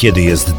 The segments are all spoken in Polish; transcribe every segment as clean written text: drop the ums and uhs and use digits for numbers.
Kiedy jest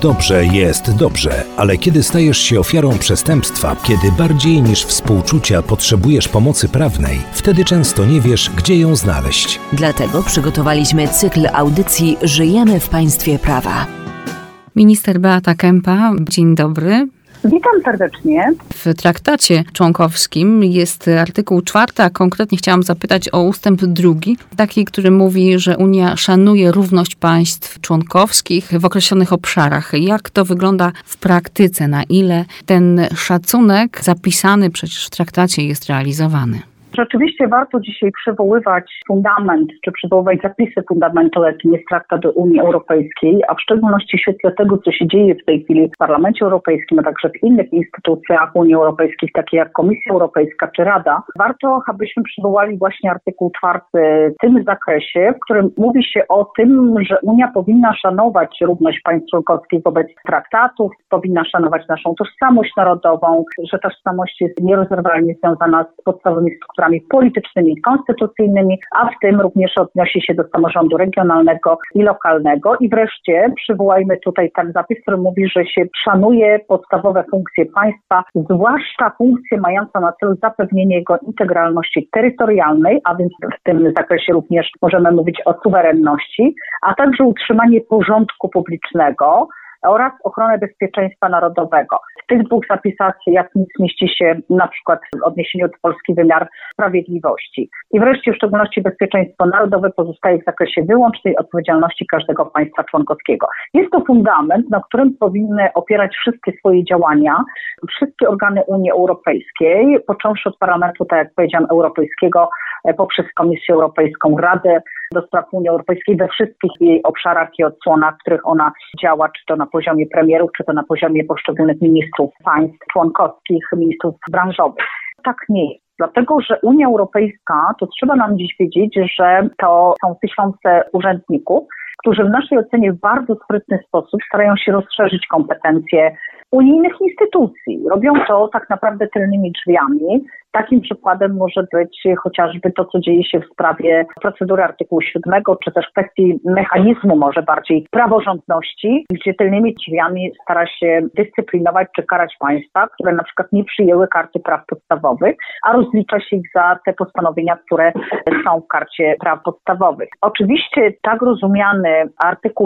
dobrze, ale kiedy stajesz się ofiarą przestępstwa, kiedy bardziej niż współczucia potrzebujesz pomocy prawnej, wtedy często nie wiesz, gdzie ją znaleźć. Dlatego przygotowaliśmy cykl audycji Żyjemy w państwie prawa. Minister Beata Kempa, dzień dobry. Witam serdecznie. W traktacie członkowskim jest artykuł 4, a konkretnie chciałam zapytać o ustęp 2, taki, który mówi, że Unia szanuje równość państw członkowskich w określonych obszarach. Jak to wygląda w praktyce? Na ile ten szacunek zapisany przecież w traktacie jest realizowany? Rzeczywiście warto dzisiaj przywoływać fundament, czy przywoływać zapisy fundamentu, jakim jest traktat Unii Europejskiej, a w szczególności w świetle tego, co się dzieje w tej chwili w Parlamencie Europejskim, a także w innych instytucjach Unii Europejskiej, takie jak Komisja Europejska czy Rada. Warto, abyśmy przywołali właśnie artykuł 4 w tym zakresie, w którym mówi się o tym, że Unia powinna szanować równość państw członkowskich wobec traktatów, powinna szanować naszą tożsamość narodową, że ta tożsamość jest nierozerwalnie związana z podstawowymi strukturami politycznymi i konstytucyjnymi, a w tym również odnosi się do samorządu regionalnego i lokalnego. I wreszcie przywołajmy tutaj ten zapis, który mówi, że się szanuje podstawowe funkcje państwa, zwłaszcza funkcje mające na celu zapewnienie jego integralności terytorialnej, a więc w tym zakresie również możemy mówić o suwerenności, a także utrzymanie porządku publicznego oraz ochronę bezpieczeństwa narodowego. W tych dwóch zapisach jasno mieści się na przykład w odniesieniu do Polski wymiar sprawiedliwości. I wreszcie w szczególności bezpieczeństwo narodowe pozostaje w zakresie wyłącznej odpowiedzialności każdego państwa członkowskiego. Jest to fundament, na którym powinny opierać wszystkie swoje działania, wszystkie organy Unii Europejskiej, począwszy od Parlamentu, tak jak powiedziałam, Europejskiego, poprzez Komisję Europejską, Radę do Spraw Unii Europejskiej we wszystkich jej obszarach i odsłonach, w których ona działa, czy to na poziomie premierów, czy to na poziomie poszczególnych ministrów państw członkowskich, ministrów branżowych. Tak nie jest. Dlatego, że Unia Europejska, to trzeba nam dziś wiedzieć, że to są tysiące urzędników, którzy w naszej ocenie w bardzo sprytny sposób starają się rozszerzyć kompetencje unijnych instytucji. Robią to tak naprawdę tylnymi drzwiami. Takim przykładem może być chociażby to, co dzieje się w sprawie procedury artykułu 7, czy też kwestii mechanizmu może bardziej praworządności, gdzie tylnymi drzwiami stara się dyscyplinować czy karać państwa, które na przykład nie przyjęły karty praw podstawowych, a rozlicza się ich za te postanowienia, które są w karcie praw podstawowych. Oczywiście tak rozumiany artykuł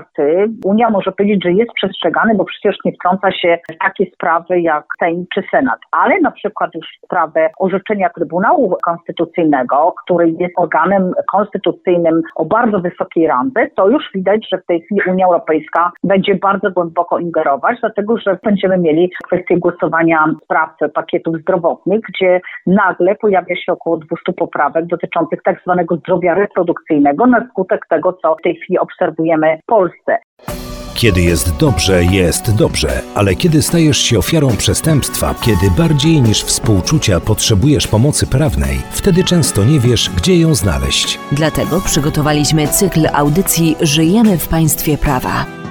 4 Unia może powiedzieć, że jest przestrzegany, bo przecież nie wtrąca się w takie sprawy jak Sejm czy Senat, ale na przykład już sprawę orzeczenia Trybunału Konstytucyjnego, który jest organem konstytucyjnym o bardzo wysokiej randze, to już widać, że w tej chwili Unia Europejska będzie bardzo głęboko ingerować, dlatego że będziemy mieli kwestię głosowania spraw pakietów zdrowotnych, gdzie nagle pojawia się około 200 poprawek dotyczących tak zwanego zdrowia reprodukcyjnego na skutek tego, co w tej chwili obserwujemy w Polsce. Kiedy jest dobrze, ale kiedy stajesz się ofiarą przestępstwa, kiedy bardziej niż współczucia potrzebujesz pomocy prawnej, wtedy często nie wiesz, gdzie ją znaleźć. Dlatego przygotowaliśmy cykl audycji Żyjemy w państwie prawa.